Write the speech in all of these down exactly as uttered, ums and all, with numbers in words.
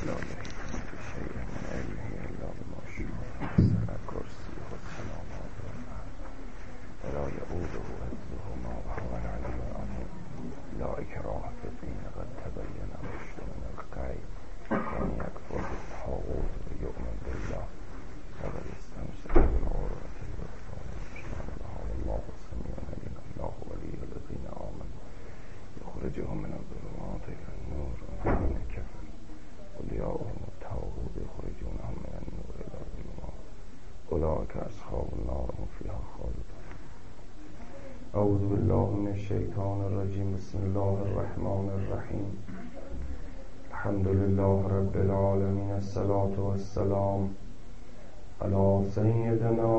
لا يحيطون بشيء من علمه إلا بما شاء وسع كرسيه السماوات والأرض ولا يؤوده حفظهما وهو العلي العظيم لا إكراه في الدين قد تبين الرشد من الغي ومن يكفر بالطاغوت ويؤمن بالله فقد استمسك بالعروة الوثقى لا انفصام لها والله سميع عليم الله ولي الذين آمنوا يخرجهم من الظلمات إلى النور والذين كفروا أولياؤهم الطاغوت يخرجونهم من النور إلى الظلمات أولئك أصحاب النار هم فيها خالدون. أعوذ بالله من الشيطان الرجيم. بسم الله الرحمن الرحيم. الحمد لله رب العالمين. الصلاة والسلام على سيدنا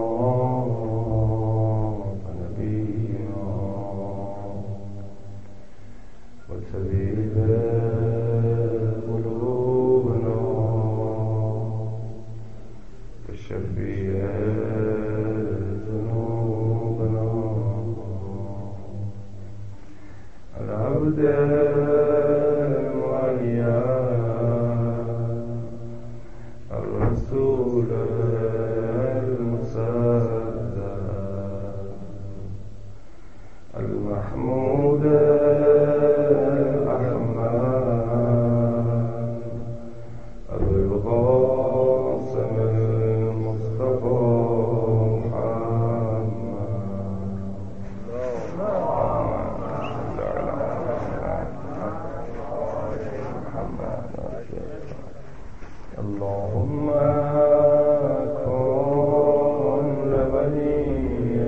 ونبينا وطبيب قلوبنا وشفيع ذنوبنا العبد المعين الرسول المصدق المحمود اللهم كن لوليك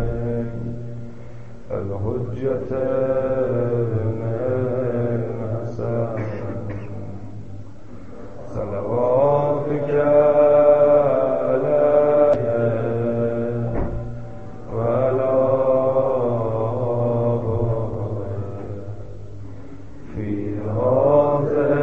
الحجة ابن الحسن صلواتك عليه وعلى في هذا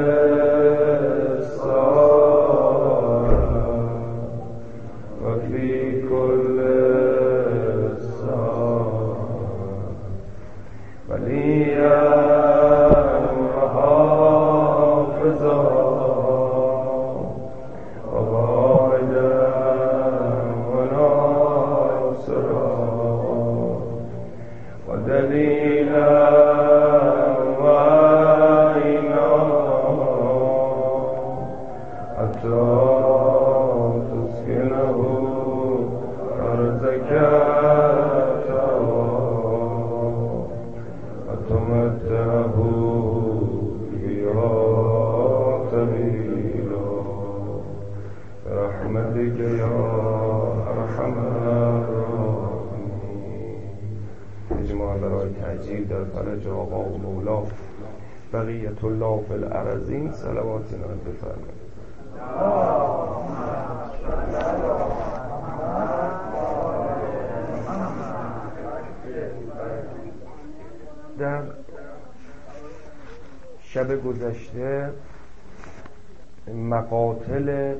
بقیت الله فی الارضین صلوات نام بفرمایید. در شب گذشته مقاتل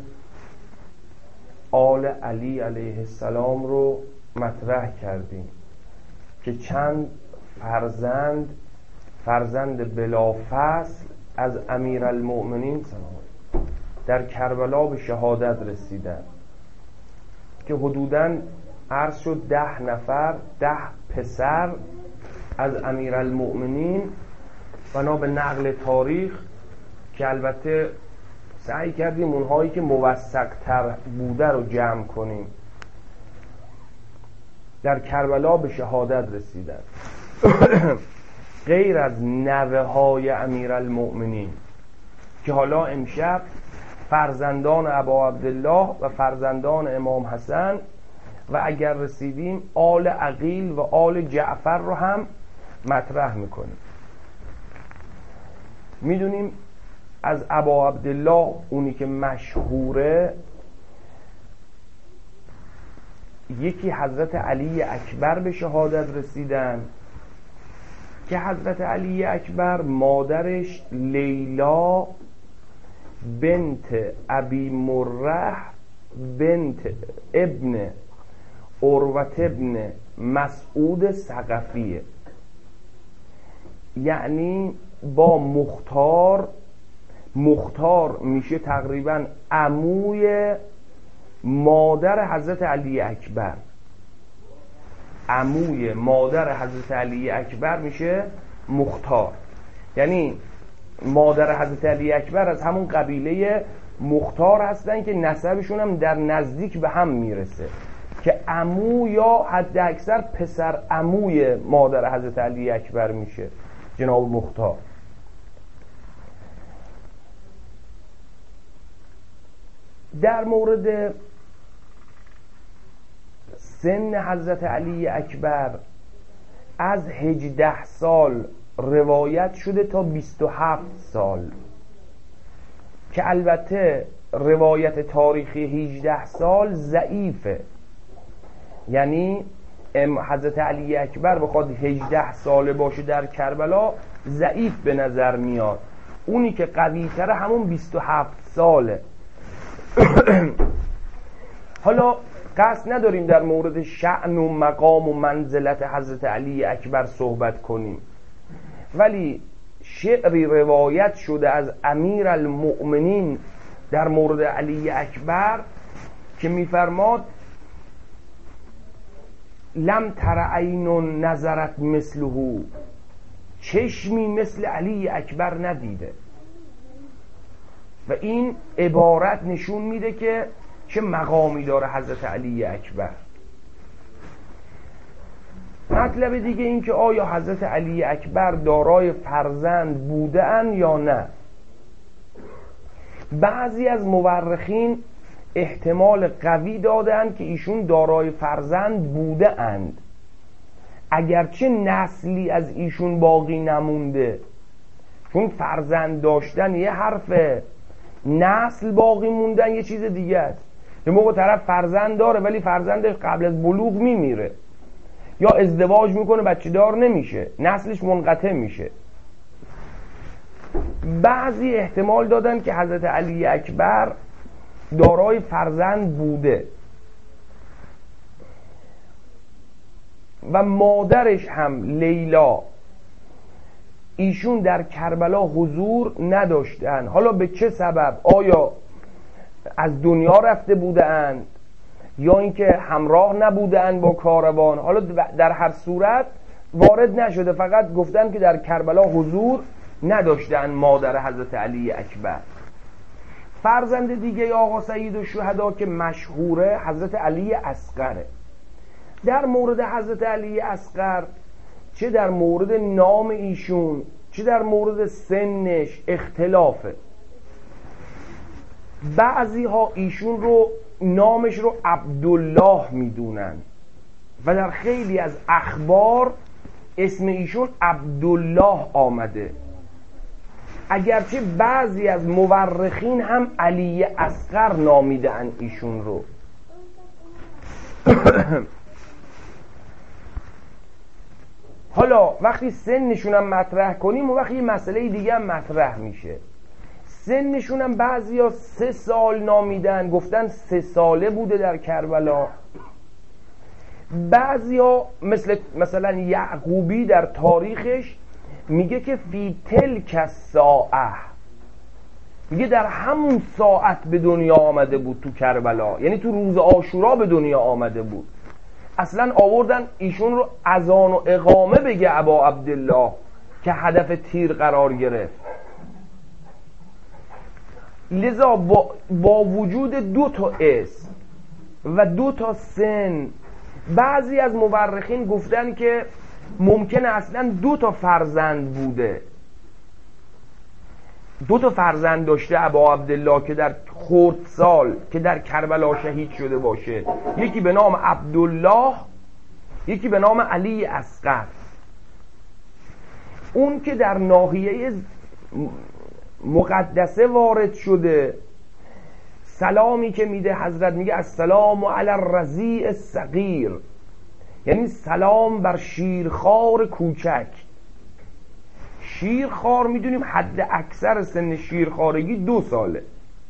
آل علی علیه السلام رو مطرح کردیم که چند فرزند فرزند بلافصل از امیرالمؤمنین در کربلا به شهادت رسیدن که حدوداً عرض شد ده نفر ده پسر از امیرالمؤمنین بنا به نقل تاریخ که البته سعی کردیم اونهایی که موثق تر بوده رو جمع کنیم در کربلا به شهادت رسیدن غیر از نوه های امیرالمؤمنین که حالا امشب فرزندان ابا عبدالله و فرزندان امام حسن و اگر رسیدیم آل عقیل و آل جعفر رو هم مطرح میکنیم. میدونیم از ابا عبدالله اونی که مشهوره یکی حضرت علی اکبر به شهادت رسیدن که حضرت علی اکبر مادرش لیلا بنت ابی مره بنت ابن عروة ابن مسعود ثقفیه، یعنی با مختار مختار میشه تقریبا عموی مادر حضرت علی اکبر. عموی مادر حضرت علی اکبر میشه مختار. یعنی مادر حضرت علی اکبر از همون قبیله مختار هستن که نسبشون هم در نزدیک به هم میرسه، که عمو یا حد اکثر پسر عموی مادر حضرت علی اکبر میشه جناب مختار. در مورد سن حضرت علی اکبر از هجده سال روایت شده تا بیست و هفت سال، که البته روایت تاریخی هجده سال ضعیفه. یعنی حضرت علی اکبر بخواد هجده ساله باشه در کربلا ضعیف به نظر میاد. اونی که قوی تره همون بیست و هفت ساله. حالا قصد نداریم در مورد شأن و مقام و منزلت حضرت علی اکبر صحبت کنیم، ولی شعری روایت شده از امیر المؤمنین در مورد علی اکبر که میفرماد لم تر عین نظرت مثله، چشمی مثل علی اکبر ندیده. و این عبارت نشون میده که چه مقامی داره حضرت علی اکبر. مطلب دیگه این که آیا حضرت علی اکبر دارای فرزند بوده اند یا نه. بعضی از مورخین احتمال قوی دادند که ایشون دارای فرزند بوده اند، اگرچه نسلی از ایشون باقی نمونده. چون فرزند داشتن یه حرفه، نسل باقی موندن یه چیز دیگه است. یه موقع طرف فرزند داره ولی فرزندش قبل از بلوغ میمیره، یا ازدواج میکنه بچه دار نمیشه، نسلش منقطع میشه. بعضی احتمال دادن که حضرت علی اکبر دارای فرزند بوده و مادرش هم لیلا ایشون در کربلا حضور نداشتن. حالا به چه سبب؟ آیا از دنیا رفته بودند یا اینکه همراه نبودند با کاروان؟ حالا در هر صورت وارد نشده، فقط گفتن که در کربلا حضور نداشتند مادر حضرت علی اکبر. فرزند دیگه آقا سید الشهدا که مشهوره حضرت علی اصغره. در مورد حضرت علی اصغر چه در مورد نام ایشون چه در مورد سنش اختلافه. بعضی ها ایشون رو نامش رو عبدالله میدونن و در خیلی از اخبار اسم ایشون عبدالله آمده، اگرچه بعضی از مورخین هم علی اصغر نامیدن ایشون رو. حالا وقتی سنشون هم مطرح کنیم و وقتی یه مسئله دیگه هم مطرح میشه. سنشون هم بعضی ها سه سال نامیدن، گفتن سه ساله بوده در کربلا. بعضی ها مثل مثلا یعقوبی در تاریخش میگه که فی تلک الساعه، میگه در همون ساعت به دنیا آمده بود تو کربلا، یعنی تو روز عاشورا به دنیا آمده بود. اصلا آوردن ایشون رو اذان و اقامه بگه ابا عبدالله که هدف تیر قرار گرفت. لذا با, با وجود دو تا اسم و دو تا سن، بعضی از مورخین گفتن که ممکنه اصلا دو تا فرزند بوده، دو تا فرزند داشته ابا عبدالله که در خردسال که در کربلا شهید شده باشه، یکی به نام عبدالله یکی به نام علی اصغر. اون که در ناحیه مقدسه وارد شده، سلامی که میده حضرت میگه السلام علی الرضیع الصغیر، یعنی سلام بر شیرخوار کوچک. شیرخوار میدونیم حد اکثر سن شیرخوارگی دو ساله،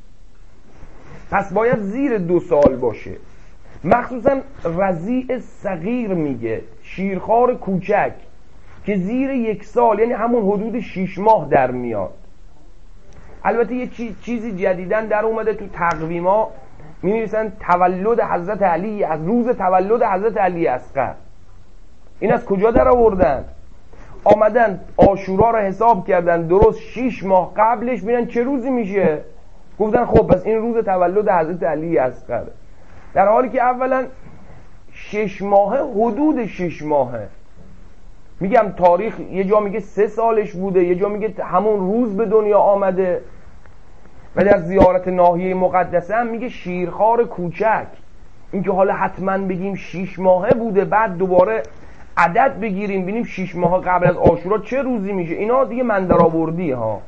پس باید زیر دو سال باشه. مخصوصا رضیع صغیر میگه شیرخوار کوچک که زیر یک سال، یعنی همون حدود شیش ماه در میاد. البته یه چیزی جدیدن در اومده تو تقویما، می نویسن تولد حضرت علی، از روز تولد حضرت علی اصغر. این از کجا در آوردن؟ آمدن عاشورا رو حساب کردن درست شیش ماه قبلش، ببینن چه روزی میشه، گفتن خب پس این روز تولد حضرت علی اصغر، در حالی که اولا شش ماهه، حدود شش ماهه. میگم تاریخ یه جا میگه سه سالش بوده، یه جا میگه همون روز به دنیا آمده. و در زیارت ناحیه مقدسه هم میگه شیرخوار کوچک. این که حالا حتما بگیم شش ماهه بوده بعد دوباره عدد بگیریم ببینیم شش ماه قبل از عاشورا چه روزی میشه، اینا دیگه من درآوردی ها،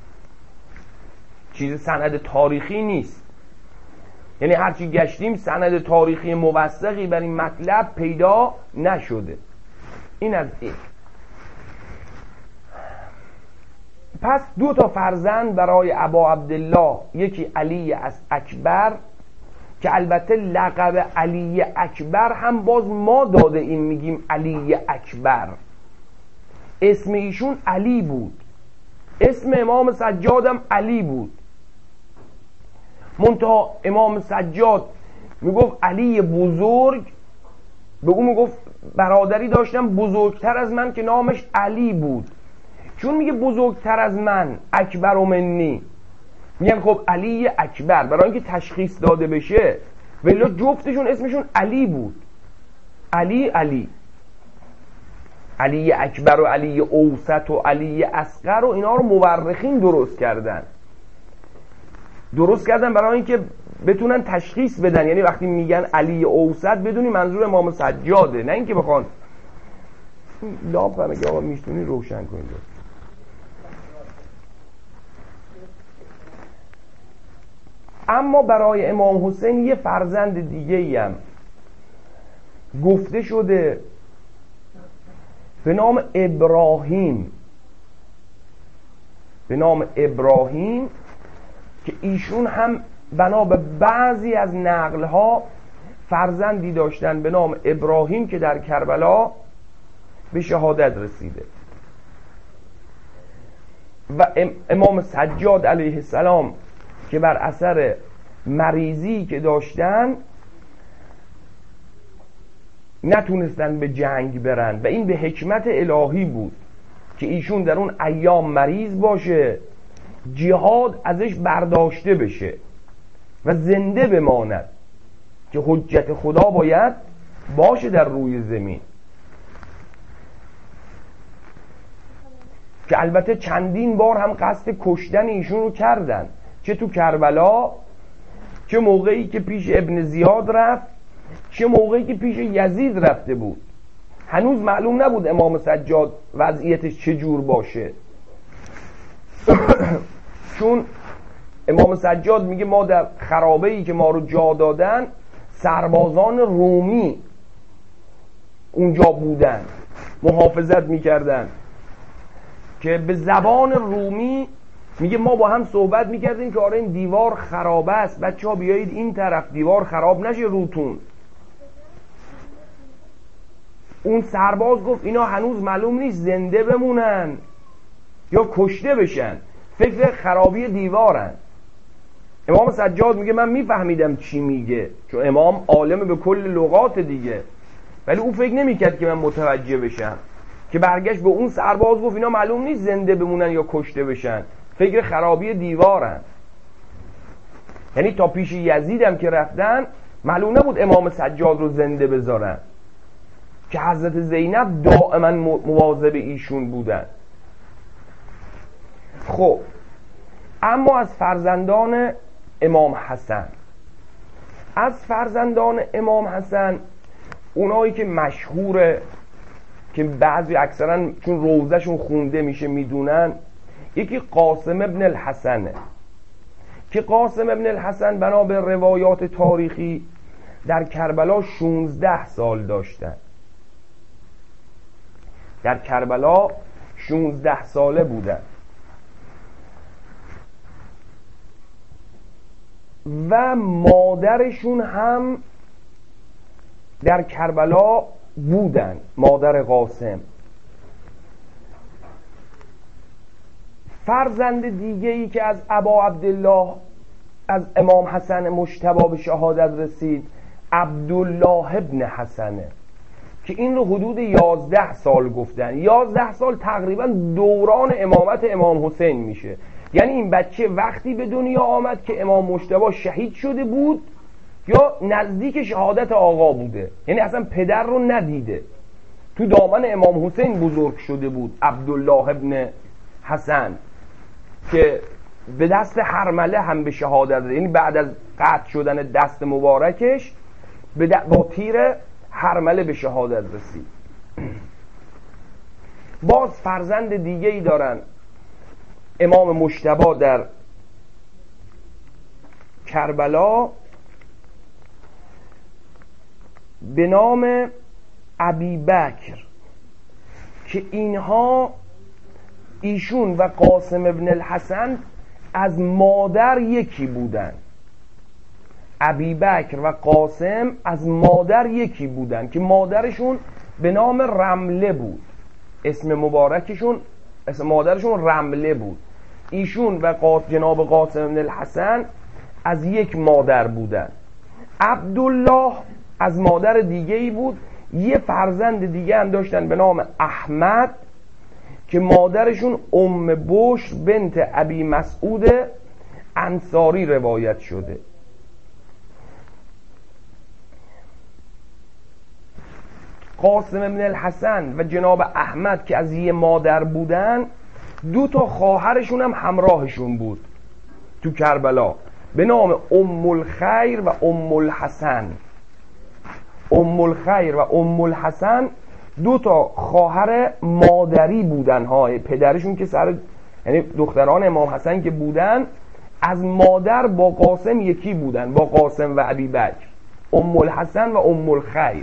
چیز سند تاریخی نیست. یعنی هرچی گشتیم سند تاریخی موثقی بر این مطلب پیدا نشده. این از این. پس دو تا فرزند برای ابا عبدالله، یکی علی از اکبر که البته لقب علی اکبر هم باز ما داده این میگیم علی اکبر، اسم ایشون علی بود، اسم امام سجادم علی بود، منتها امام سجاد میگفت علی بزرگ، به اون میگفت برادری داشتم بزرگتر از من که نامش علی بود. چون میگه بزرگتر از من، اکبر و منی، میگن خب علی اکبر برای اینکه تشخیص داده بشه، ولی جفتشون اسمشون علی بود. علی علی علی اکبر و علی اوسط و علی اصغر و اینا رو مورخین درست کردن درست کردن برای اینکه بتونن تشخیص بدن. یعنی وقتی میگن علی اوسط بدونی منظور امام سجاده، نه اینکه بخوان لامپ هم اگه آقا میشتونی روشن کنید. اما برای امام حسین یه فرزند دیگه هم گفته شده به نام ابراهیم، به نام ابراهیم که ایشون هم بنا به بعضی از نقلها فرزندی داشتن به نام ابراهیم که در کربلا به شهادت رسیده. و امام سجاد علیه السلام که بر اثر مریضی که داشتن نتونستن به جنگ برن و این به حکمت الهی بود که ایشون در اون ایام مریض باشه، جهاد ازش برداشته بشه و زنده بماند که حجت خدا باید باشه در روی زمین. که البته چندین بار هم قصد کشتن ایشون رو کردن، چه تو کربلا، چه موقعی که پیش ابن زیاد رفت، چه موقعی که پیش یزید رفته بود. هنوز معلوم نبود امام سجاد وضعیتش چجور باشه. چون امام سجاد میگه ما در خرابه‌ای که ما رو جا دادن سربازان رومی اونجا بودن، محافظت میکردن که به زبان رومی میگه ما با هم صحبت میکردیم که آره این دیوار خراب است، بچه ها بیایید این طرف دیوار خراب نشه روتون. اون سرباز گفت اینا هنوز معلوم نیست زنده بمونن یا کشته بشن، فکر خرابی دیوارن. امام سجاد میگه من میفهمیدم چی میگه، چون امام عالم به کل لغات دیگه، ولی اون فکر نمیکرد که من متوجه بشم. که برگشت به اون سرباز گفت اینا معلوم نیست زنده بمونن یا کشته بشن، فکر خرابی دیوارن. یعنی تا پیش یزیدم که رفتن معلوم نبود امام سجاد رو زنده بذارن، که حضرت زینب دائما مواظب ایشون بودن. خب اما از فرزندان امام حسن، از فرزندان امام حسن اونایی که مشهوره که بعضی اکثرا چون روزشون خونده میشه میدونن، یکی قاسم ابن الحسنه که قاسم ابن الحسن بنا به روایات تاریخی در کربلا شانزده سال داشتن. در کربلا شانزده ساله بودن و مادرشون هم در کربلا بودن، مادر قاسم. فرزند دیگه ای که از ابا عبدالله از امام حسن مجتبی به شهادت رسید عبدالله ابن حسنه که این رو حدود یازده سال گفتن. یازده سال تقریبا دوران امامت امام حسین میشه. یعنی این بچه وقتی به دنیا آمد که امام مجتبی شهید شده بود یا نزدیک شهادت آقا بوده، یعنی اصلا پدر رو ندیده، تو دامن امام حسین بزرگ شده بود عبدالله ابن حسن که به دست حرمله هم به شهادت، یعنی بعد از قطع شدن دست مبارکش به با تیر حرمله به شهادت رسید. باز فرزند دیگه ای دارن امام مجتبی در کربلا به نام ابی بکر که اینها ایشون و قاسم ابن الحسن از مادر یکی بودن. ابی بکر و قاسم از مادر یکی بودن که مادرشون به نام رمله بود، اسم مبارکشون اسم مادرشون رمله بود. ایشون و جناب قاسم ابن الحسن از یک مادر بودن. عبدالله از مادر دیگه ای بود. یه فرزند دیگه هم داشتن به نام احمد که مادرشون ام بشر بنت ابی مسعود انصاری روایت شده. قاسم ابن الحسن و جناب احمد که از یه مادر بودن، دو تا خواهرشون هم همراهشون بود تو کربلا به نام ام الخیر و ام الحسن. ام الخیر و ام الحسن دو تا خواهر مادری بودن ها، پدرشون که سر یعنی دختران امام حسن که بودن از مادر با قاسم یکی بودن، با قاسم و ابی بکر، ام الحسن و ام الخیر.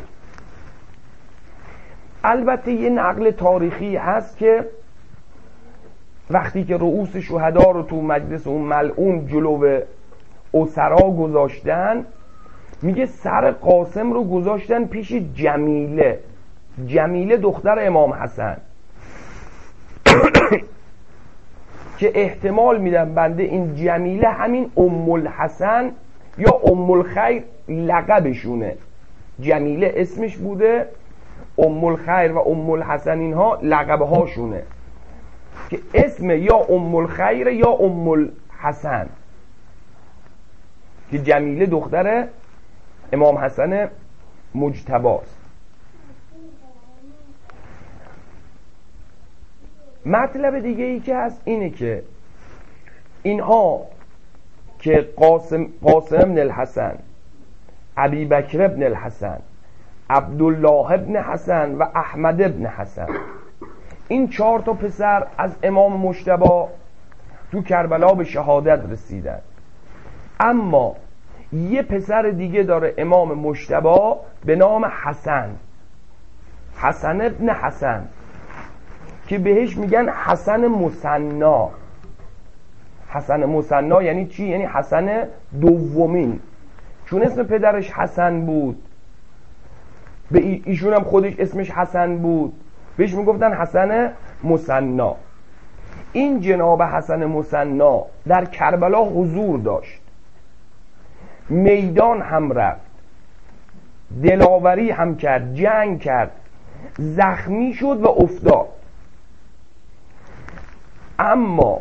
البته یه نقل تاریخی هست که وقتی که رؤوس شهدا رو تو مجلس اون ملعون جلو اسرا گذاشتن، میگه سر قاسم رو گذاشتن پیش جمیله. جمیله دختر امام حسن که احتمال میدم بنده این جمیله همین ام الحسن یا ام الخیر لقبشونه. جمیله اسمش بوده، ام الخیر و ام الحسن اینها لقبهاشونه که اسم یا ام الخیر یا ام الحسن که جمیله دختر امام حسن مجتباست. مطلب دیگه ای که هست اینه که اینها که قاسم قاسم ابن الحسن، ابی بکر ابن الحسن، عبدالله ابن حسن و احمد ابن حسن، این چهار تا پسر از امام مجتبی تو کربلا به شهادت رسیدن. اما یه پسر دیگه داره امام مجتبی به نام حسن، حسن ابن حسن که بهش میگن حسن مثنا. حسن مثنا یعنی چی؟ یعنی حسن دومین، چون اسم پدرش حسن بود، به ایشون هم خودش اسمش حسن بود، بهش میگفتن حسن مثنا. این جناب حسن مثنا در کربلا حضور داشت، میدان هم رفت، دلاوری هم کرد، جنگ کرد، زخمی شد و افتاد. اما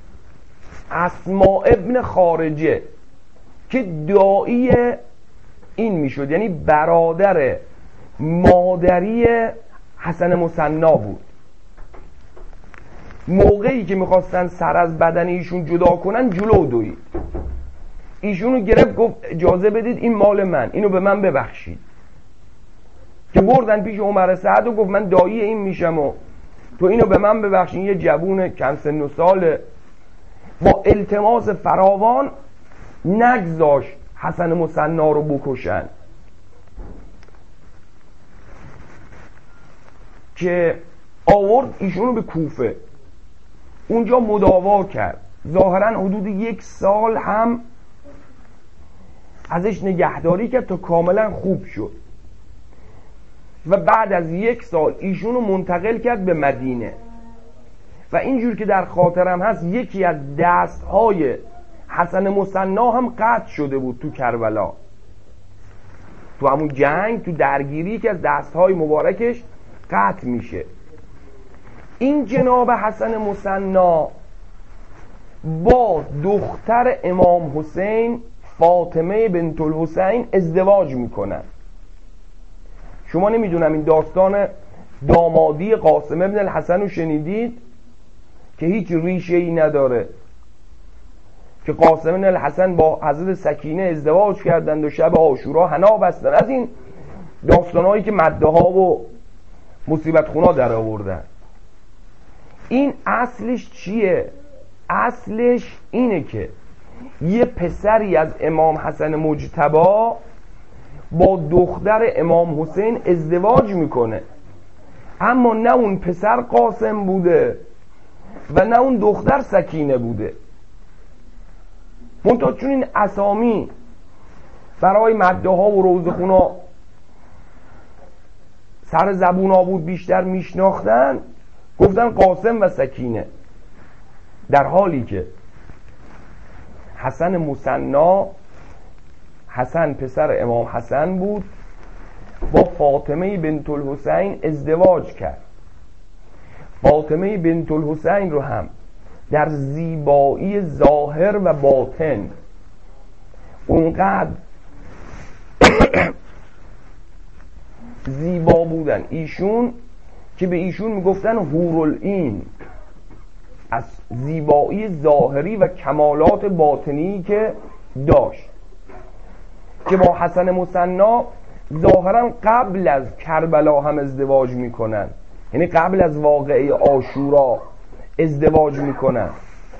اسما ابن خارجه که داعی این میشد، یعنی برادر مادری حسن مثنا بود، موقعی که میخواستن سر از بدن ایشون جدا کنن جلو دوید، ایشونو گرفت گفت اجازه بدید این مال من، اینو به من ببخشید. که بردن پیش عمر سعد و گفت من دایی این میشم و تو اینو به من ببخشید. یه جوون کم سن و ساله با التماس فراوان نگذاشت حسن مثنا رو بکشن، که آورد ایشونو به کوفه، اونجا مداوا کرد. ظاهرا حدود یک سال هم ازش نگهداری کرد تا کاملا خوب شد و بعد از یک سال ایشونو منتقل کرد به مدینه. و اینجور که در خاطرم هست یکی از دستهای حسن مثنا هم قطع شده بود تو کربلا، تو همون جنگ، تو درگیری که از دستهای مبارکش قطع میشه. این جناب حسن مثنا با دختر امام حسین فاطمه بنت الحسین ازدواج میکنن. شما نمیدونم این داستان دامادی قاسم ابن الحسن رو شنیدید که هیچ ریشه ای نداره، که قاسم ابن الحسن با حضرت سکینه ازدواج کردند و شب عاشورا حنا بستن. از این داستانهایی که مده ها و مصیبت خونا در آوردن. این اصلش چیه؟ اصلش اینه که یه پسری از امام حسن مجتبی با دختر امام حسین ازدواج میکنه، اما نه اون پسر قاسم بوده و نه اون دختر سکینه بوده. منتها چون این اسامی برای مده ها و روزخونا سر زبون ها بود بیشتر میشناختن، گفتن قاسم و سکینه، در حالی که حسن مثنا، حسن پسر امام حسن بود، با فاطمه بنت الحسین ازدواج کرد. فاطمه بنت الحسین رو هم در زیبایی ظاهر و باطن اونقدر زیبا بودن ایشون که به ایشون میگفتن حورالعین، از زیبایی ظاهری و کمالات باطنی که داشت، که با حسن مثنا ظاهرا قبل از کربلا هم ازدواج میکنن، یعنی قبل از واقعه عاشورا ازدواج میکنن.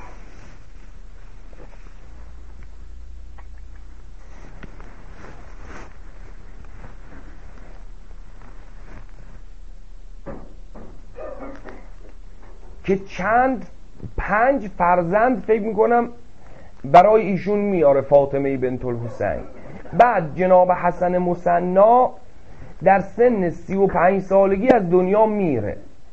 که چند پنج فرزند فکر میکنم برای ایشون میاره فاطمه بنت الحسین. بعد جناب حسن مثنا در سن سی و پنج سالگی از دنیا میره،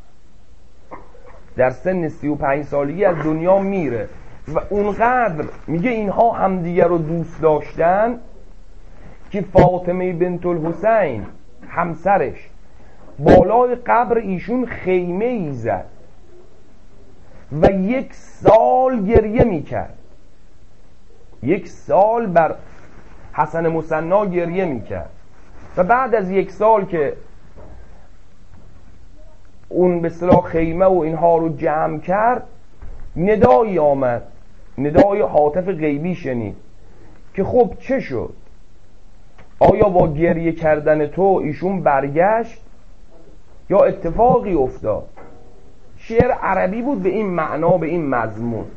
در سن سی و پنج سالگی از دنیا میره و اونقدر میگه اینها همدیگر رو دوست داشتن که فاطمه بنت الحسین همسرش بالای قبر ایشون خیمه ای زد و یک سال گریه میکرد، یک سال بر حسن مثنا گریه میکرد. و بعد از یک سال که اون به اصطلاح خیمه و اینها رو جمع کرد، ندایی آمد، ندای هاتف غیبی شنید که خب چه شد؟ آیا با گریه کردن تو ایشون برگشت یا اتفاقی افتاد؟ شعر عربی بود به این معنا، به این مضمون.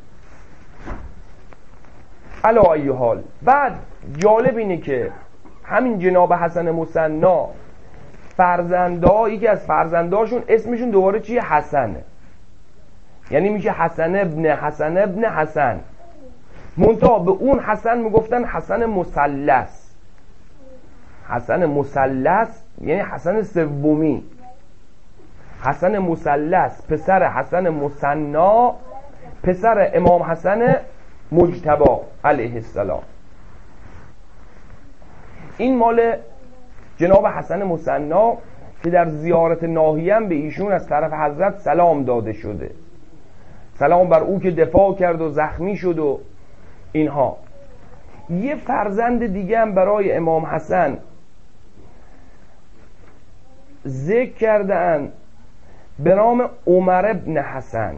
علی ای حال، بعد جالب اینه که همین جناب حسن مثنا فرزندایی که از فرزنداشون اسمشون دوباره چیه؟ حسنه، یعنی میشه حسن ابن حسن ابن حسن. منتها به اون حسن میگفتن حسن مثلث. حسن مثلث یعنی حسن سومی. حسن مثلث پسر حسن مثنا، پسر امام حسن مجتبی علیه السلام. این مال جناب حسن مثنا که در زیارت ناهیه به ایشون از طرف حضرت سلام داده شده، سلام بر او که دفاع کرد و زخمی شد و اینها. یه فرزند دیگه هم برای امام حسن ذکر کردن به نام عمر ابن حسن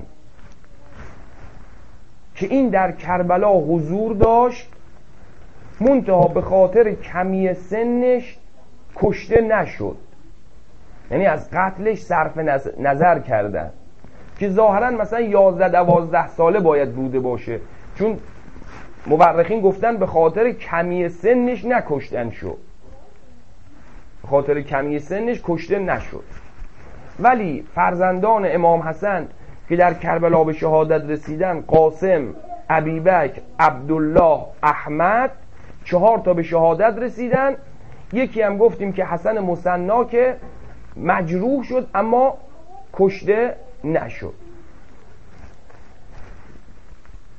که این در کربلا حضور داشت، منتها به خاطر کمی سنش کشته نشد، یعنی از قتلش صرف نظر کردن که ظاهرا مثلا یازده دوازده ساله باید بوده باشه، چون مورخین گفتن به خاطر کمی سنش نکشتن شد، به خاطر کمی سنش کشته نشد. ولی فرزندان امام حسن که در کربلا به شهادت رسیدن، قاسم، ابیبکر، عبدالله، احمد، چهار تا به شهادت رسیدن. یکی هم گفتیم که حسن مثنا که مجروح شد اما کشته نشد.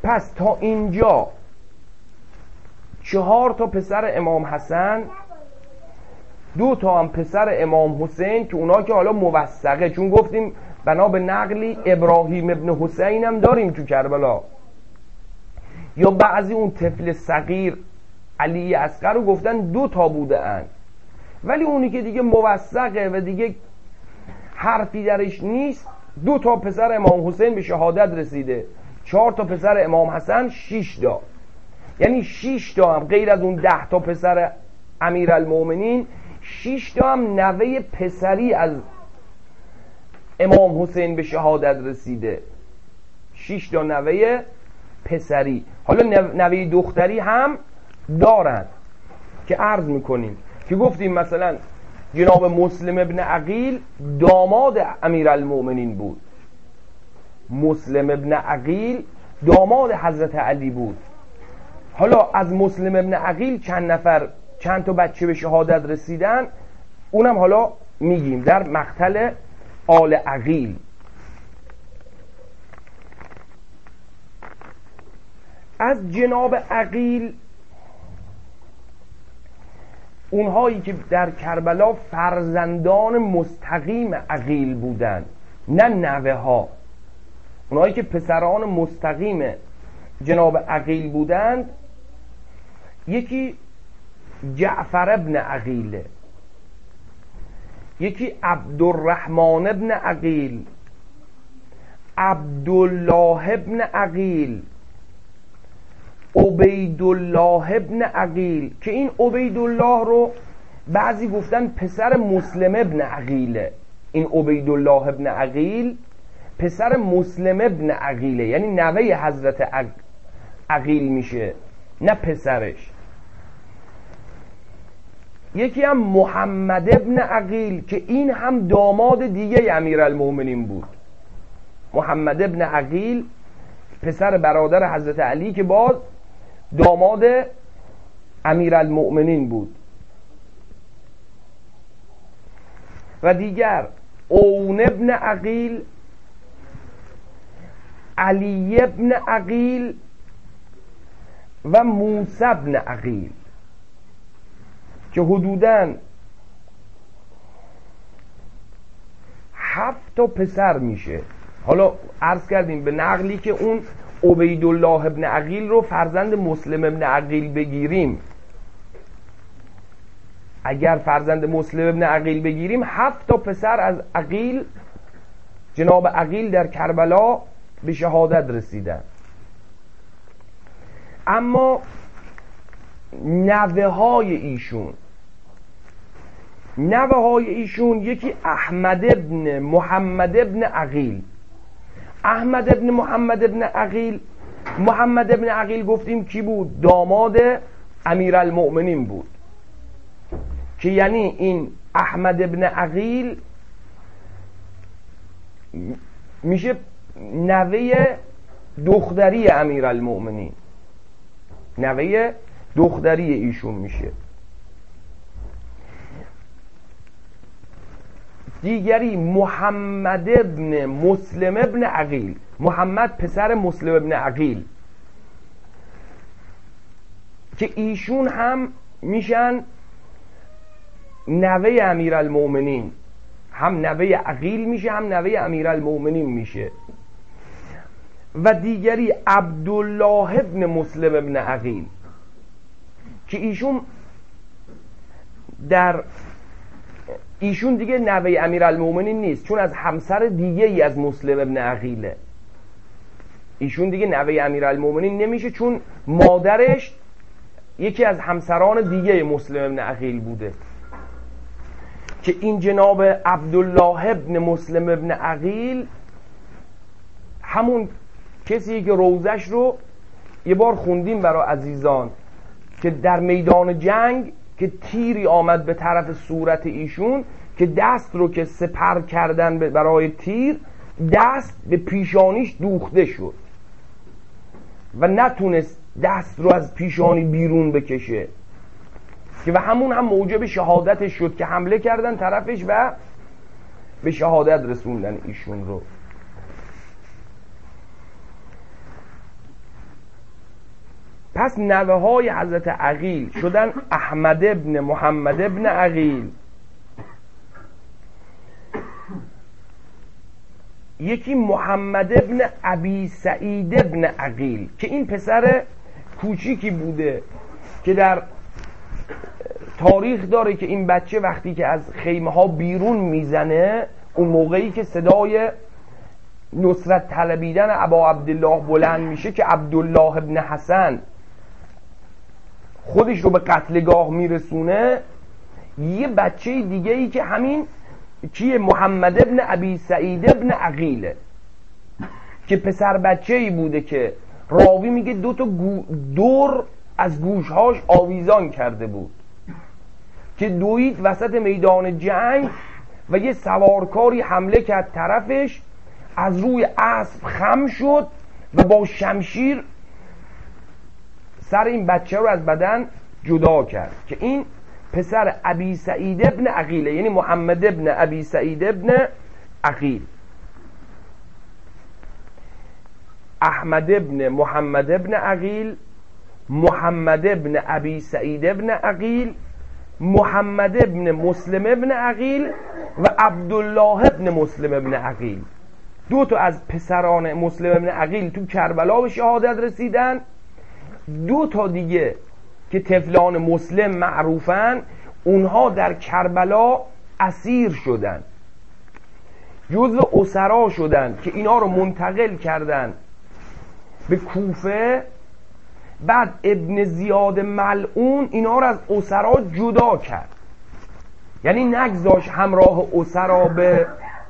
پس تا اینجا چهار تا پسر امام حسن، دو تا هم پسر امام حسین که اونا که حالا موثقه، چون گفتیم بنا به نقلی ابراهیم ابن حسین هم داریم تو کربلا، یا بعضی اون طفل صغیر علی اصغر رو گفتن دو تا بوده اند، ولی اونی که دیگه موثقه و دیگه حرفی درش نیست، دو تا پسر امام حسین به شهادت رسیده، چهار تا پسر امام حسن، شش تا، یعنی شش تا هم غیر از اون ده تا پسر امیرالمومنین، شش تا هم نوه پسری از امام حسین به شهادت رسیده، شش تا نوه پسری. حالا نوه دختری هم دارند که عرض میکنیم که گفتیم مثلا جناب مسلم ابن عقیل داماد امیرالمومنین بود، مسلم ابن عقیل داماد حضرت علی بود. حالا از مسلم ابن عقیل چند نفر چند تا بچه به شهادت رسیدن، اونم حالا میگیم در مقتل آل عقیل. از جناب عقیل، اونهایی که در کربلا فرزندان مستقیم عقیل بودن، نه نوه ها، اونهایی که پسران مستقیم جناب عقیل بودند، یکی جعفر ابن عقیله، یکی عبدالرحمن ابن عقیل، عبدالله ابن عقیل، عبیدالله ابن عقیل، که این عبیدالله رو بعضی گفتن پسر مسلم ابن عقیله. این عبیدالله ابن عقیل پسر مسلم ابن عقیله، یعنی نوه حضرت عقیل میشه، نه پسرش. یکی هم محمد ابن عقیل که این هم داماد دیگه امیرالمومنین بود. محمد ابن عقیل پسر برادر حضرت علی که باز داماد امیرالمومنین بود. و دیگر اون ابن عقیل، علی ابن عقیل و موسی ابن عقیل که حدوداً هفت تا پسر میشه. حالا عرض کردیم به نقلی که اون عبیدالله ابن عقیل رو فرزند مسلم ابن عقیل بگیریم، اگر فرزند مسلم ابن عقیل بگیریم، هفت تا پسر از عقیل، جناب عقیل در کربلا به شهادت رسیدن. اما نوه های ایشون نوه های ایشون یکی احمد ابن محمد ابن عقیل. احمد ابن محمد ابن عقیل، محمد ابن عقیل گفتیم کی بود؟ داماد امیرالمؤمنین بود، که یعنی این احمد ابن عقیل میشه نوه دختری امیرالمؤمنین، نوه دختری ایشون میشه. دیگری محمد ابن مسلم ابن عقیل، محمد پسر مسلم ابن عقیل، که ایشون هم میشن نوه امیرالمؤمنین، هم نوه عقیل میشه هم نوه امیرالمؤمنین میشه. و دیگری عبدالله ابن مسلم ابن عقیل که ایشون در ایشون دیگه نوه امیرالمؤمنین نیست، چون از همسر دیگه ای از مسلم ابن عقیله. ایشون دیگه نوه امیرالمؤمنین نمیشه، چون مادرش یکی از همسران دیگه مسلم ابن عقیل بوده. که این جناب عبدالله ابن مسلم ابن عقیل همون کسی که روزش رو یه بار خوندیم برای عزیزان، که در میدان جنگ که تیری آمد به طرف صورت ایشون، که دست رو که سپر کردن برای تیر، دست به پیشانیش دوخته شد و نتونست دست رو از پیشانی بیرون بکشه، که و همون هم موجب شهادتش شد که حمله کردن طرفش و به شهادت رسوندن ایشون رو. پس نوه های حضرت عقیل شدن احمد ابن محمد ابن عقیل، یکی محمد ابن ابی سعید ابن عقیل که این پسر کوچیکی بوده که در تاریخ داره که این بچه وقتی که از خیمه ها بیرون میزنه، اون موقعی که صدای نصرت طلبیدن ابا عبدالله بلند میشه که عبدالله ابن حسن خودش رو به قتلگاه میرسونه، یه بچه دیگه ای که همین کیه؟ محمد ابن ابی سعید ابن عقیله که پسر بچه ای بوده که راوی میگه دو تا گو دور از گوشهاش آویزان کرده بود که دوید وسط میدان جنگ و یه سوارکاری حمله کرد طرفش، از روی اسب خم شد و با شمشیر سر این بچه رو از بدن جدا کرد که این پسر ابی سعید ابن عقیله، یعنی محمد ابن ابی سعید ابن عقیل. احمد ابن محمد ابن عقیل، محمد ابن ابی سعید ابن عقیل، محمد ابن مسلم ابن عقیل و عبدالله ابن مسلم ابن عقیل. دو تا از پسران مسلم ابن عقیل تو کربلا به شهادت رسیدن. دو تا دیگه که طفلان مسلم معروفن، اونها در کربلا اسیر شدن، جزو اسرا شدن که اینا رو منتقل کردن به کوفه. بعد ابن زیاد ملعون اینا رو از اسرا جدا کرد، یعنی نگذاش همراه اسرا به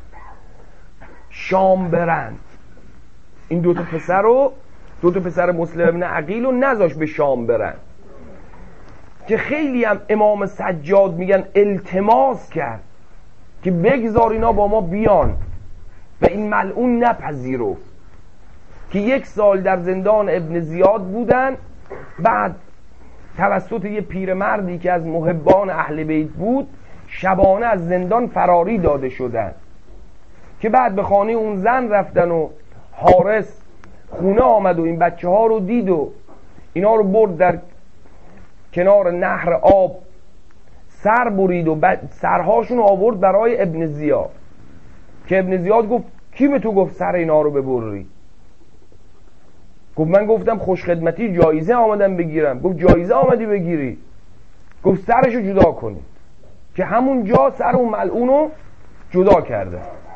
شام برند. این دو تا پسر رو دو تا پسر مسلم ابن عقیل رو نذاش به شام برند، که خیلی هم امام سجاد میگن التماس کرد که بگذار اینا با ما بیان و این ملعون نپذیرفت، که یک سال در زندان ابن زیاد بودن. بعد توسط یه پیرمردی که از محبان اهل بیت بود شبانه از زندان فراری داده شدن، که بعد به خانه اون زن رفتن و حارس خونه آمد و این بچه ها رو دید و اینا رو برد در کنار نهر آب سر برید و سرهاشون رو آورد برای ابن زیاد، که ابن زیاد گفت کی به تو گفت سر اینا رو ببری؟ گفت من گفتم خوشخدمتی جایزه آمدم بگیرم. گفت جایزه آمدی بگیری؟ گفت سرشو جدا کنید، که همون جا سر اون ملعون رو جدا کرده.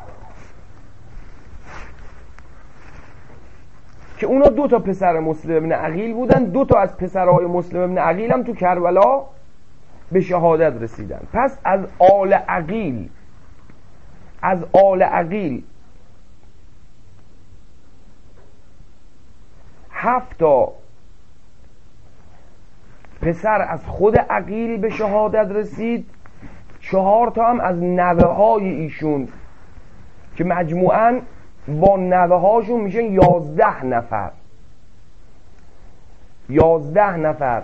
که اونا دو تا پسر مسلم ابن عقیل بودن. دو تا از پسرهای مسلم ابن عقیل هم تو کربلا به شهادت رسیدن. پس از آل عقیل از آل عقیل هفت تا پسر از خود عقیل به شهادت رسید، چهار تا هم از نوه های ایشون که مجموعاً با نوه هاشون میشن یازده نفر. یازده نفر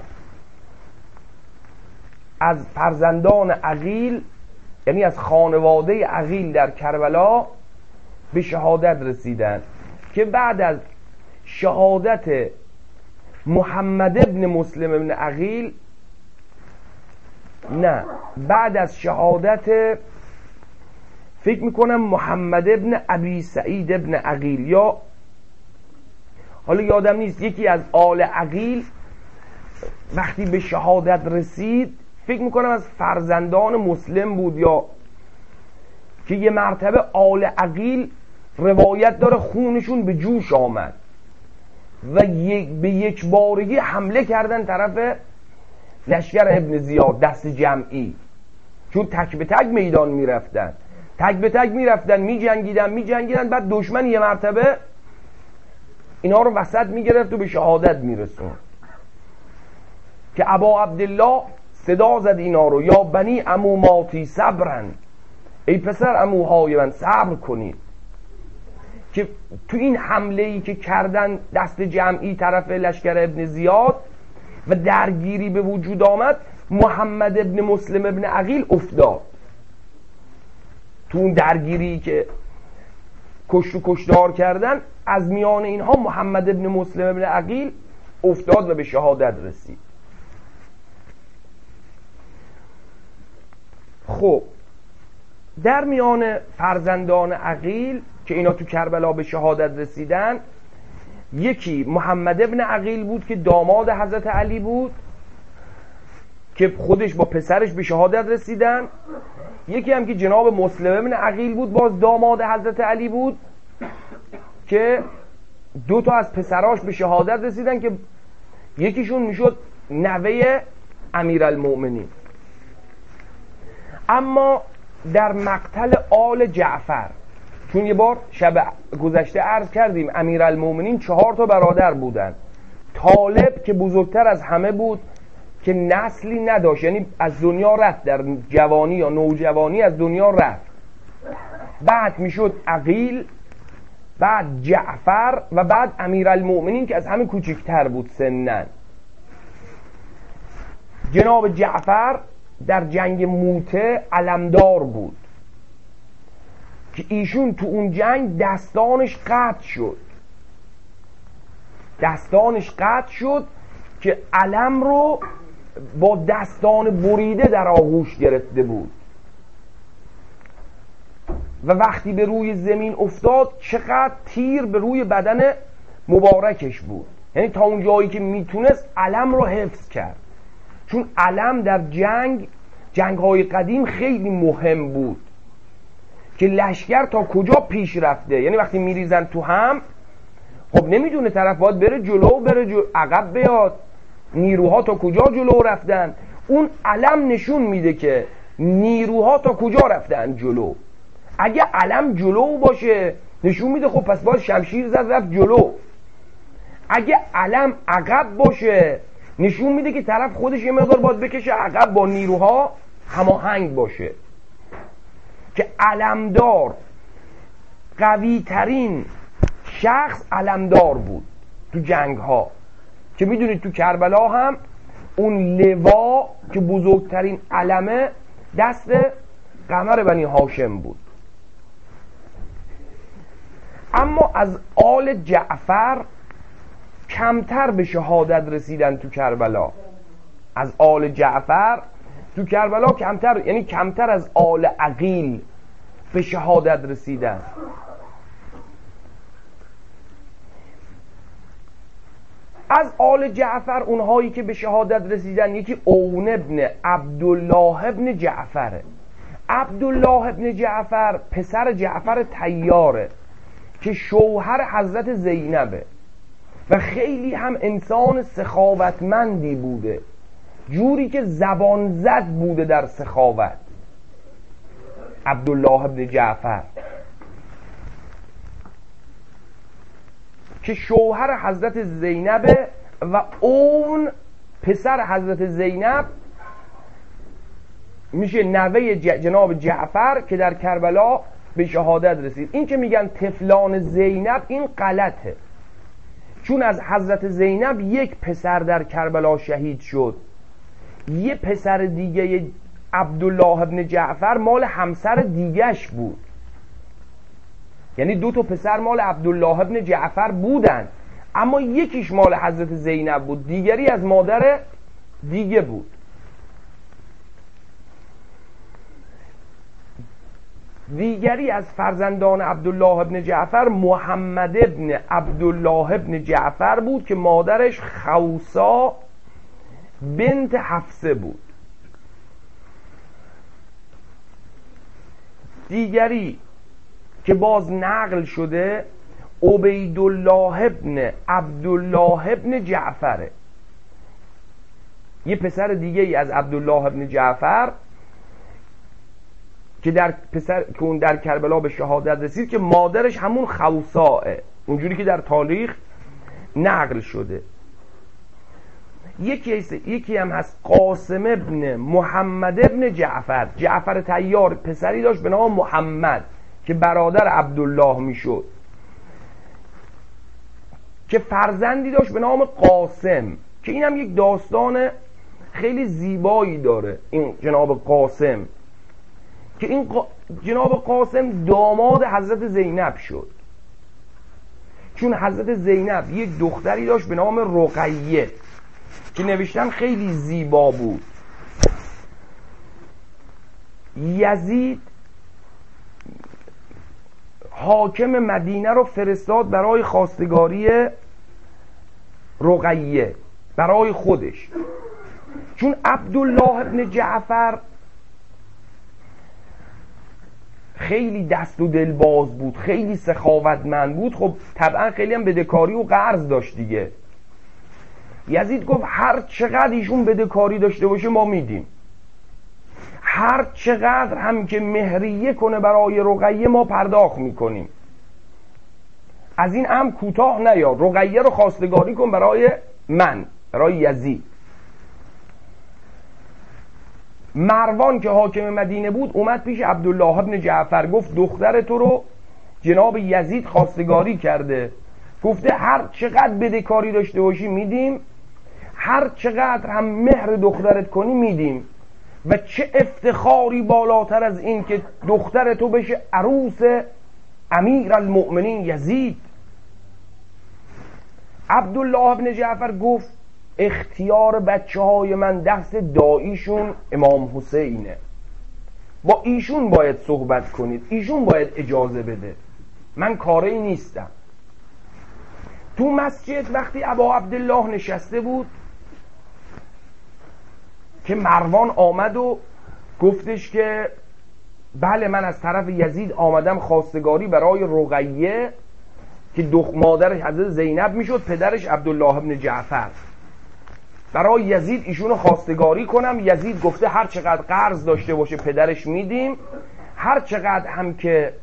از فرزندان عقیل، یعنی از خانواده عقیل در کربلا به شهادت رسیدن، که بعد از شهادت محمد ابن مسلم ابن عقیل نه بعد از شهادت فکر میکنم محمد ابن ابی سعید ابن عقیل، یا حالا یادم نیست، یکی از آل عقیل وقتی به شهادت رسید فکر میکنم از فرزندان مسلم بود، یا که یه مرتبه آل عقیل روایت داره خونشون به جوش آمد و به یک بارگی حمله کردن طرف لشکر ابن زیاد دست جمعی، چون تک به تک میدان میرفتن تک به تک میرفتن میجنگیدن میجنگیدن بعد دشمن یه مرتبه اینا رو وسط میگرفت و به شهادت میرسون، که ابا عبدالله صدا زد اینا رو یا بنی عموماتی صبرن، ای پسر عموهای من صبر کنید. که تو این حمله ای که کردن دست جمعی طرف لشکر ابن زیاد و درگیری به وجود آمد، محمد ابن مسلم ابن عقیل افتاد تو اون درگیری که کشت و کشتار کردن. از میان اینها محمد ابن مسلم ابن عقیل افتاد و به شهادت رسید. خب در میان فرزندان عقیل که اینا تو کربلا به شهادت رسیدن، یکی محمد ابن عقیل بود که داماد حضرت علی بود که خودش با پسرش به شهادت رسیدن. یکی هم که جناب مسلم ابن عقیل بود، باز داماد حضرت علی بود که دو تا از پسراش به شهادت رسیدن که یکیشون میشد نوه امیرالمؤمنین. اما در مقتل آل جعفر، چون یه بار شب گذشته عرض کردیم امیرالمؤمنین چهار تا برادر بودن. طالب که بزرگتر از همه بود که نسلی نداشت، یعنی از دنیا رفت، در جوانی یا نوجوانی از دنیا رفت. بعد میشد عقیل، بعد جعفر و بعد امیرالمؤمنین که از همه کوچکتر بود سنن. جناب جعفر در جنگ موته علمدار بود که ایشون تو اون جنگ دستانش قطع شد دستانش قطع شد که علم رو با دستان بریده در آغوش گرفته بود و وقتی به روی زمین افتاد چقدر تیر به روی بدن مبارکش بود، یعنی تا اون جایی که میتونست علم رو حفظ کرد، چون علم در جنگ جنگ های قدیم خیلی مهم بود که لشکر تا کجا پیش رفته. یعنی وقتی میریزن تو هم، خب نمیدونه طرف باید بره جلو، بره جلو، عقب بیاد، نیروها تا کجا جلو رفتن. اون علم نشون میده که نیروها تا کجا رفتن جلو. اگه علم جلو باشه نشون میده خب پس باید شمشیر زد رفت جلو. اگه علم عقب باشه نشون میده که طرف خودش یه مقدار باید بکشه عقب، با نیروها هماهنگ باشه. که علمدار قوی ترین شخص علمدار بود تو جنگ ها، که میدونید تو کربلا هم اون لوا که بزرگترین علمه دست قمر بنی هاشم بود. اما از آل جعفر کمتر به شهادت رسیدن تو کربلا. از آل جعفر تو کربلا کمتر، یعنی کمتر از آل عقیل به شهادت رسیدن. از آل جعفر اونهایی که به شهادت رسیدن، یکی اون ابن عبدالله ابن جعفره. عبدالله ابن جعفر پسر جعفر طیاره که شوهر حضرت زینبه و خیلی هم انسان سخاوتمندی بوده، جوری که زبان زد بوده در سخاوت. عبدالله ابن جعفر که شوهر حضرت زینبه و اون پسر حضرت زینب میشه نوه جناب جعفر که در کربلا به شهادت رسید. این که میگن طفلان زینب این غلطه، چون از حضرت زینب یک پسر در کربلا شهید شد. یه پسر دیگه عبدالله ابن جعفر مال همسر دیگهش بود، یعنی دو تا پسر مال عبدالله ابن جعفر بودن، اما یکیش مال حضرت زینب بود، دیگری از مادر دیگه بود. دیگری از فرزندان عبدالله ابن جعفر محمد ابن عبدالله ابن جعفر بود که مادرش خوسا بنت حفصه بود. دیگری که باز نقل شده عبیدالله ابن عبدالله ابن جعفره، یه پسر دیگه ای از عبدالله ابن جعفر که در پسر که اون در کربلا به شهادت رسید که مادرش همون خوساه، اونجوری که در تاریخ نقل شده. یکی یکی هم هست قاسم ابن محمد ابن جعفر. جعفر طیار پسری داشت به نام محمد که برادر عبدالله میشد، که فرزندی داشت به نام قاسم که این هم یک داستان خیلی زیبایی داره. این جناب قاسم که این قا... جناب قاسم داماد حضرت زینب شد، چون حضرت زینب یک دختری داشت به نام رقیه که نوشتن خیلی زیبا بود. یزید حاکم مدینه رو فرستاد برای خواستگاری رقیه برای خودش، چون عبدالله ابن جعفر خیلی دست و دل باز بود، خیلی سخاوتمند بود، خب طبعا خیلی هم بدهکاری و قرض داشت دیگه. یزید گفت هر چقدر ایشون بدهکاری داشته باشه ما میدیم، هر چقدر هم که مهریه کنه برای رقیه ما پرداخت میکنیم، از این هم کوتاه نیا، رقیه رو خواستگاری کن برای من، برای یزید. مروان که حاکم مدینه بود اومد پیش عبدالله ابن جعفر گفت دختر تو رو جناب یزید خواستگاری کرده، گفته هر چقدر بدهکاری داشته باشی میدیم، هر چقدر هم مهر دخترت کنی میدیم. و چه افتخاری بالاتر از این که دختر تو بشه عروس امیر المؤمنین یزید. عبدالله ابن جعفر گفت اختیار بچه های من دست داییشون امام حسینه، با ایشون باید صحبت کنید، ایشون باید اجازه بده، من کاری نیستم. تو مسجد وقتی ابا عبدالله نشسته بود که مروان آمد و گفتش که بله من از طرف یزید آمدم خواستگاری برای رقیه که دخ مادرش حضرت زینب میشد، پدرش عبدالله ابن جعفر، برای یزید ایشونو خواستگاری کنم. یزید گفته هر چقدر قرض داشته باشه پدرش میدیم، هر چقدر هم که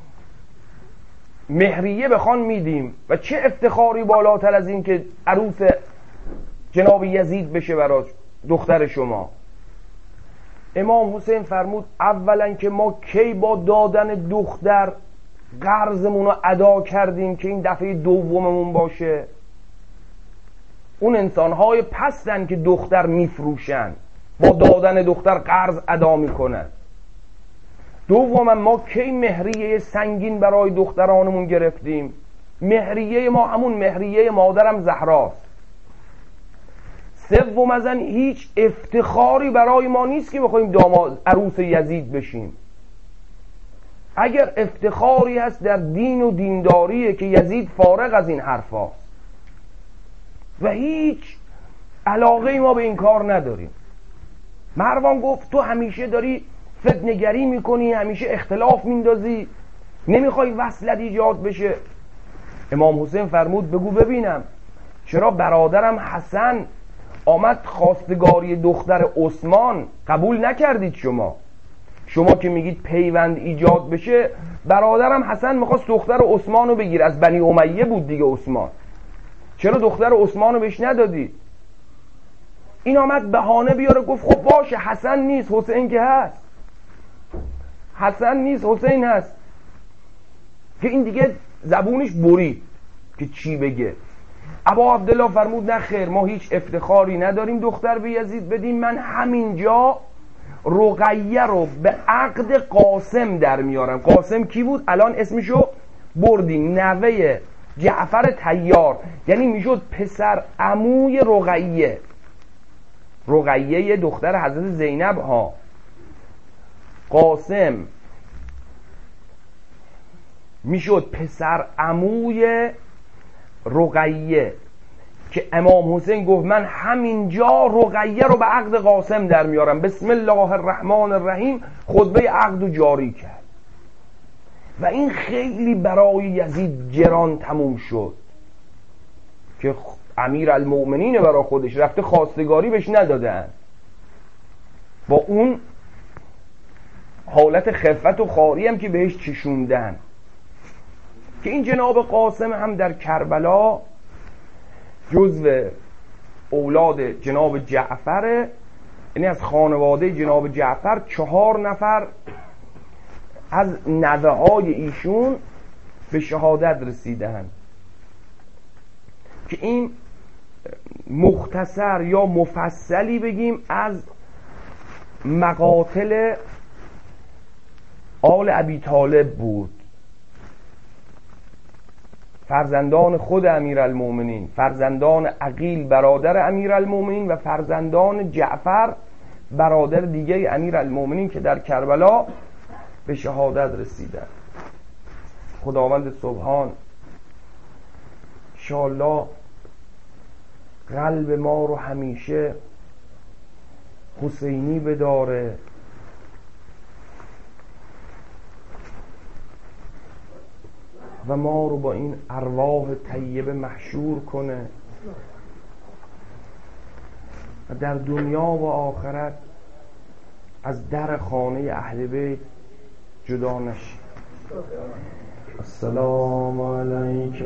مهریه بخوان میدیم. و چه افتخاری بالاتر از این که عروس جناب یزید بشه برای دختر شما. امام حسین فرمود اولا که ما کی با دادن دختر قرضمون رو ادا کردیم که این دفعه دوممون باشه؟ اون انسانهای پستن که دختر میفروشن، با دادن دختر قرض ادا میکنن. دوما ما کی مهریه سنگین برای دخترانمون گرفتیم؟ مهریه ما همون مهریه مادرم زهراست. سوم از ان هیچ افتخاری برای ما نیست که بخوایم داماد عروس یزید بشیم. اگر افتخاری هست در دین و دینداریه که یزید فارغ از این حرفاست و هیچ علاقه ما به این کار نداریم. مروان گفت تو همیشه داری فتنه‌گری میکنی، همیشه اختلاف میندازی، نمیخوای وصلت ایجاد بشه. امام حسین فرمود بگو ببینم چرا برادرم حسن آمد خواستگاری دختر عثمان قبول نکردید؟ شما شما که میگید پیوند ایجاد بشه، برادرم حسن میخواست دختر عثمان رو بگیر، از بنی امیه بود دیگه عثمان، چرا دختر عثمان رو بهش ندادید؟ این آمد بهانه بیاره گفت خب باشه حسن نیست حسین که هست، حسن نیست حسین هست، که این دیگه زبونش برید که چی بگه. ابا عبدالله فرمود نه خیر، ما هیچ افتخاری نداریم دختر به یزید بدیم، من همینجا رقیه رو به عقد قاسم در میارم. قاسم کی بود؟ الان اسمشو بردیم، نوه جعفر طیار، یعنی میشد پسر عموی رقیه. رقیه دختر حضرت زینب ها. قاسم میشد پسر عموی رقیه که امام حسین گفت من همینجا رقیه رو به عقد قاسم در میارم. بسم الله الرحمن الرحیم خطبه عقد رو جاری کرد و این خیلی برای یزید گران تموم شد که امیر المؤمنین برای خودش رفته خواستگاری بهش ندادن، با اون حالت خفت و خاری هم که بهش چشوندن. که این جناب قاسم هم در کربلا جزو اولاد جناب جعفر، یعنی از خانواده جناب جعفر چهار نفر از نوه های ایشون به شهادت رسیدن. که این مختصر یا مفصلی بگیم از مقاتل آل ابی طالب بود. فرزندان خود امیرالمومنین، فرزندان عقیل برادر امیرالمومنین و فرزندان جعفر برادر دیگه امیرالمومنین که در کربلا به شهادت رسیدن. خداوند سبحان انشاءالله قلب ما رو همیشه حسینی بداره و ما رو با این ارواح طیبه محشور کنه و در دنیا و آخرت از در خانه اهل بیت جدا نشیم. السلام علیک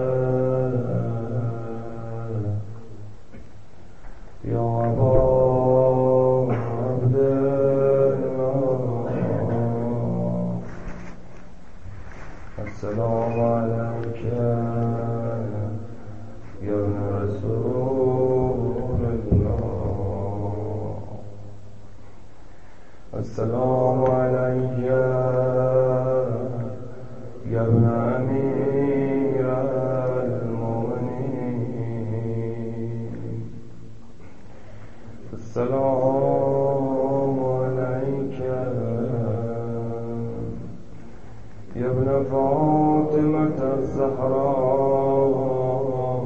یا ابا عبدالله، السلام علیک یا ابن رسول الله، السلام علیک یا ابن امیر المؤمنین، السلام علیک یا ابن فاطمة الزهراء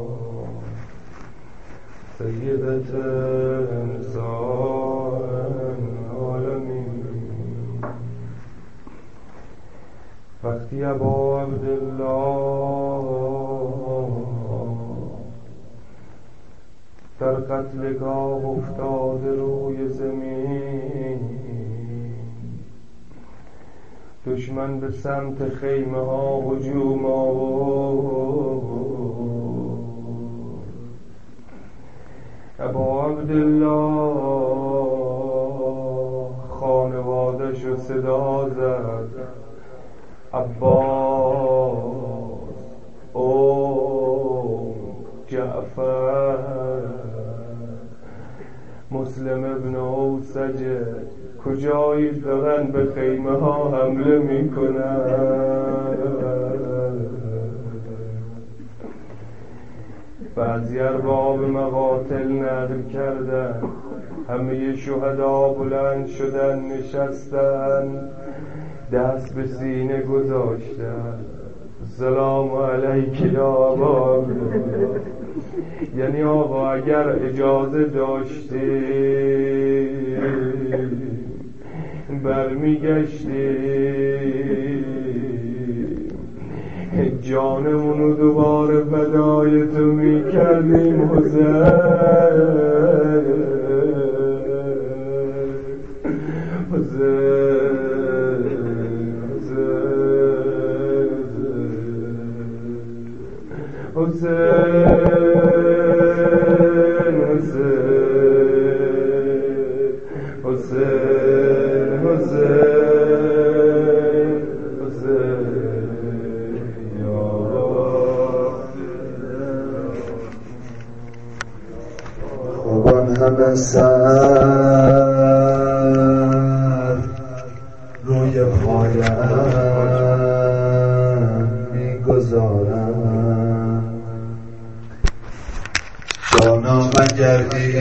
سیدة نساء العالمین. وقتی ابا عبدالله در قتلگاه افتاده روی زمین، دشمن به سمت خیمه ها هجوم آورد، ابا عبدالله خانوادش رو صدا زد، عباس، او جعفر، مسلم ابن اوسجه کجایید؟ دارن به خیمه ها حمله میکنن. بعضی ارباب مقاتل نقل کردن همه شهدا بلند شدن، نشستن، دست به سینه گذاشتن، سلام علیک یا ابا عبدالله. یعنی آقا اگر اجازه داشتی برمیگشتی جانمونو دوباره فدای تو میکردیم حسین، سر روی پایم میگذارم، جانا مگر